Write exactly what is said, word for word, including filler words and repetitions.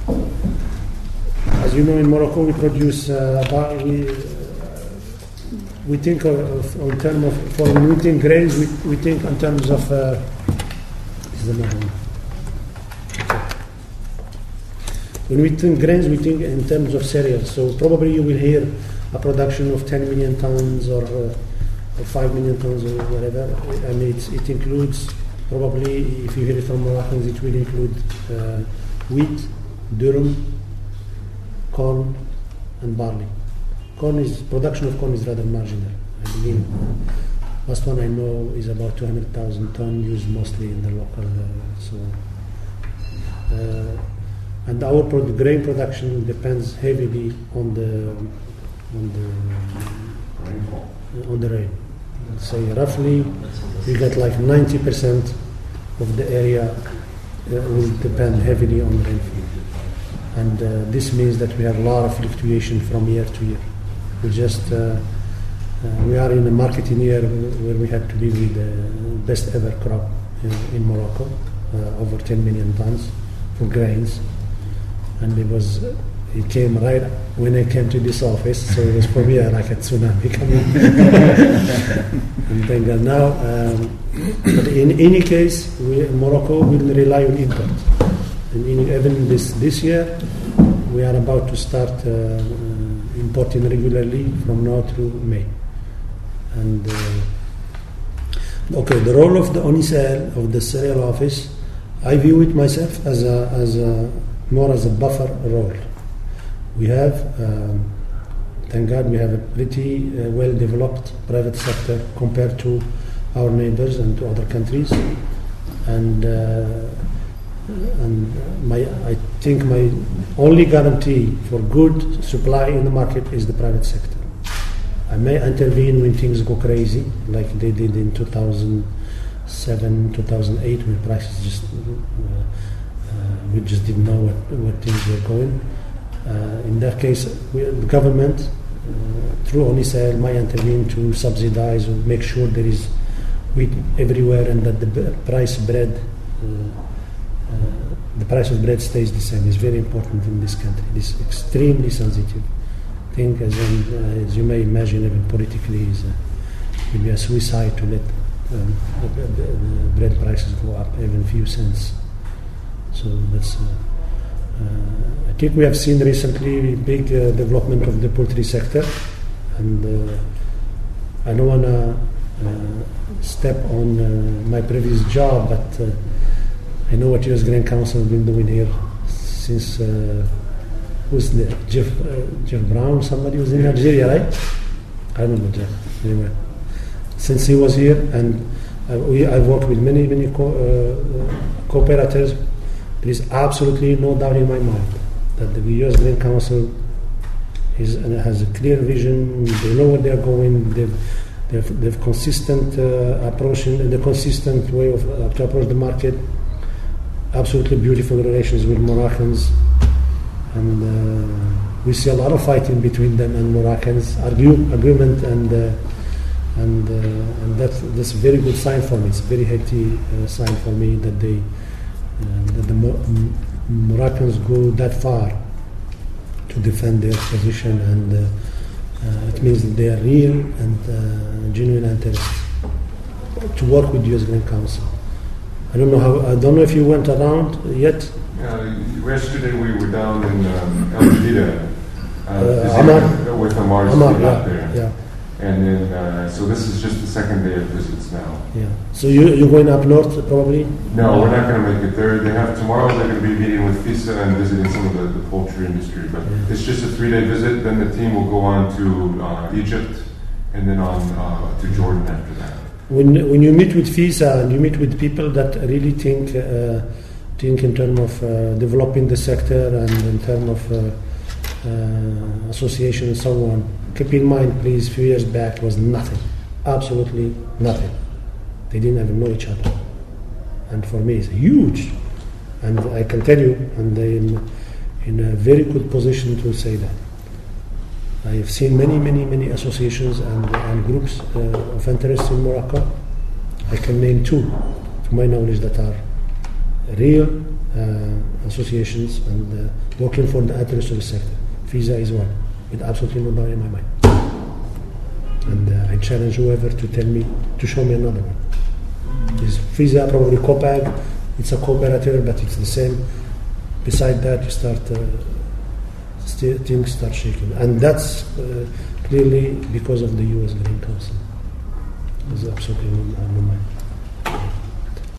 as you know, in Morocco we produce uh, about we uh, we think of, of in terms of for when we think grains, we, we think in terms of uh, this is another one. When we think grains, we think in terms of cereals. So probably you will hear a production of ten million tons or, uh, or five million tons or whatever, and it, it includes probably, if you hear it from Moroccans, it will include uh, wheat, durum, corn, and barley. Corn is production of corn is rather marginal. I believe last one I know is about two hundred thousand tons, used mostly in the local. Uh, so. Uh, And our pro- grain production depends heavily on the on the on the rain. Let's say roughly, we get like ninety percent of the area uh, will depend heavily on rainfall, and uh, this means that we have a lot of fluctuation from year to year. We just uh, uh, we are in a marketing year where we had to be with the best ever crop in, in Morocco, uh, over ten million tons for grains. And it was, it came right when I came to this office, so it was for me like a tsunami coming. And thank God now. Um, but in any case, we, in Morocco will rely on import. And in, even this this year, we are about to start uh, uh, importing regularly from now through May. And uh, okay, the role of the ONICEL, of the cereal office, I view it myself as a as a more as a buffer role. We have, um, thank God, we have a pretty uh, well-developed private sector compared to our neighbors and to other countries, and uh, and my I think my only guarantee for good supply in the market is the private sector. I may intervene when things go crazy, like they did in two thousand seven, two thousand eight, when prices just. Uh, Uh, we just didn't know what, what things were going. Uh, in that case, we, the government, uh, through ONICEL, might intervene to subsidize or make sure there is wheat everywhere and that the b- price of bread, uh, uh, the price of bread stays the same. It's very important in this country. It's extremely sensitive thing, as, in, uh, as you may imagine, even politically, is, uh, it will be a suicide to let um, the, the, the bread prices go up even a few cents. So that's. Uh, uh, I think we have seen recently big uh, development of the poultry sector, and uh, I don't want to uh, step on uh, my previous job, but uh, I know what U S Grain Council has been doing here since. Uh, who's the Jeff uh, Jeff Brown? Somebody was in Nigeria, right? I remember Jeff. Anyway, since he was here, and uh, we I've worked with many many co- uh, cooperators. There is absolutely no doubt in my mind that the U S Grain Council is, uh, has a clear vision. They know where they are going. They've, they've, they've consistent uh, approach and the consistent way of uh, to approach the market. Absolutely beautiful relations with Moroccans, and uh, we see a lot of fighting between them and Moroccans, argue, agreement, and uh, and uh, and that's that's a very good sign for me. It's a very healthy uh, sign for me that they. Uh, that the Mor- M- Moroccans go that far to defend their position, and uh, uh, it means that they are real and uh, genuine interest to work with U S Grain Council. I don't know how. I don't know if you went around yet. Uh, yesterday we were down in um, El Jadida uh, uh, Amar. with Amar Amar, out yeah, there. yeah. And then, uh, so this is just the second day of visits now. Yeah. So you you're going up north probably? No, we're not going to make it there. They have tomorrow. They're going to be meeting with FISA and visiting some of the, the poultry industry. But yeah. It's just a three-day visit. Then the team will go on to uh, Egypt, and then on uh, to Jordan after that. When when you meet with FISA and you meet with people that really think uh, think in terms of uh, developing the sector and in terms of uh, uh, association and so on. Keep in mind, please, a few years back was nothing, absolutely nothing. They didn't even know each other. And for me, it's huge. And I can tell you, and I'm in a very good position to say that. I have seen many, many, many associations and, and groups uh, of interest in Morocco. I can name two, to my knowledge, that are real, uh, associations and uh, working for the address of the sector. FISA is one, with absolutely no doubt in my mind. And uh, I challenge whoever to tell me, to show me another one. Is FISA probably COPAG? It's a cooperative, but it's the same. Beside that, you start, uh, st- things start shaking. And that's uh, clearly because of the U S Green Council. There's absolutely no, no mind.